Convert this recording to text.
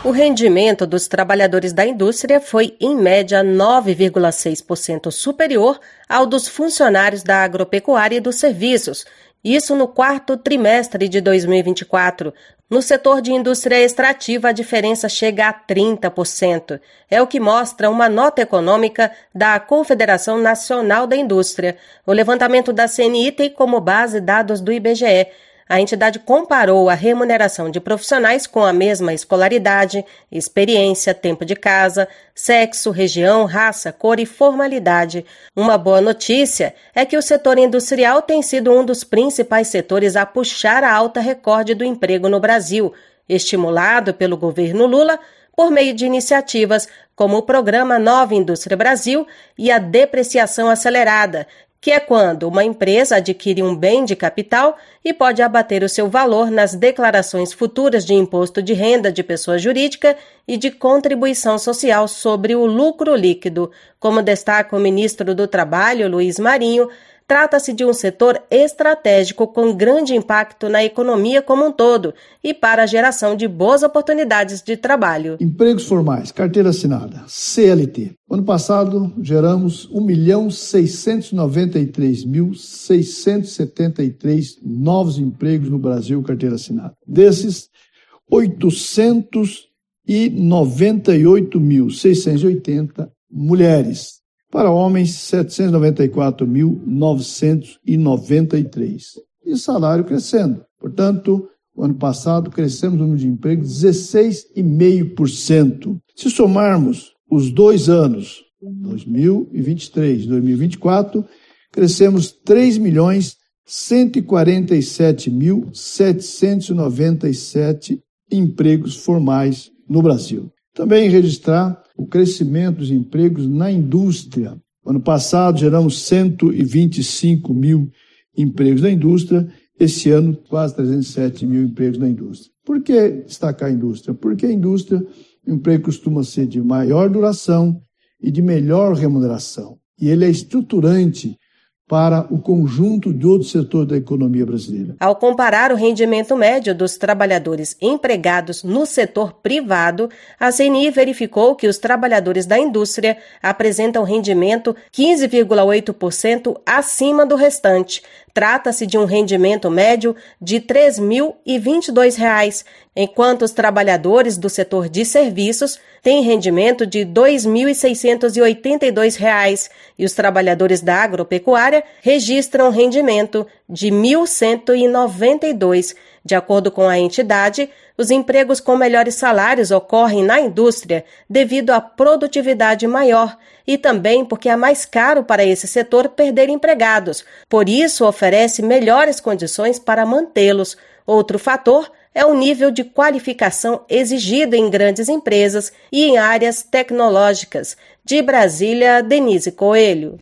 O rendimento dos trabalhadores da indústria foi, em média, 9,6% superior ao dos funcionários da agropecuária e dos serviços, isso no quarto trimestre de 2024. No setor de indústria extrativa, a diferença chega a 30%. É o que mostra uma nota econômica da Confederação Nacional da Indústria. O levantamento da CNI tem como base dados do IBGE. A entidade comparou a remuneração de profissionais com a mesma escolaridade, experiência, tempo de casa, sexo, região, raça, cor e formalidade. Uma boa notícia é que o setor industrial tem sido um dos principais setores a puxar a alta recorde do emprego no Brasil, estimulado pelo governo Lula por meio de iniciativas como o Programa Nova Indústria Brasil e a depreciação acelerada, que é quando uma empresa adquire um bem de capital e pode abater o seu valor nas declarações futuras de imposto de renda de pessoa jurídica e de contribuição social sobre o lucro líquido. Como destaca o ministro do Trabalho, Luiz Marinho, trata-se de um setor estratégico com grande impacto na economia como um todo e para a geração de boas oportunidades de trabalho. Empregos formais, carteira assinada, CLT. Ano passado, geramos 1.693.673 novos empregos no Brasil, carteira assinada. Desses, 898.680 mulheres. Para homens, 794.993. E salário crescendo. Portanto, o ano passado crescemos o número de empregos 16,5%. Se somarmos os 2 anos, 2023 e 2024, crescemos 3.147.797 empregos formais no Brasil. Também registrar o crescimento dos empregos na indústria. Ano passado, geramos 125 mil empregos na indústria. Esse ano, quase 307 mil empregos na indústria. Por que destacar a indústria? Porque a indústria, o emprego costuma ser de maior duração e de melhor remuneração. E ele é estruturante para o conjunto de outros setores da economia brasileira. Ao comparar o rendimento médio dos trabalhadores empregados no setor privado, a CNI verificou que os trabalhadores da indústria apresentam rendimento 15,8% acima do restante. Trata-se de um rendimento médio de R$ 3.022, enquanto os trabalhadores do setor de serviços têm rendimento de R$ 2.682 e os trabalhadores da agropecuária registram rendimento de R$ 1.192. De acordo com a entidade, os empregos com melhores salários ocorrem na indústria devido à produtividade maior e também porque é mais caro para esse setor perder empregados. Por isso, oferece melhores condições para mantê-los. Outro fator é o nível de qualificação exigido em grandes empresas e em áreas tecnológicas. De Brasília, Denise Coelho.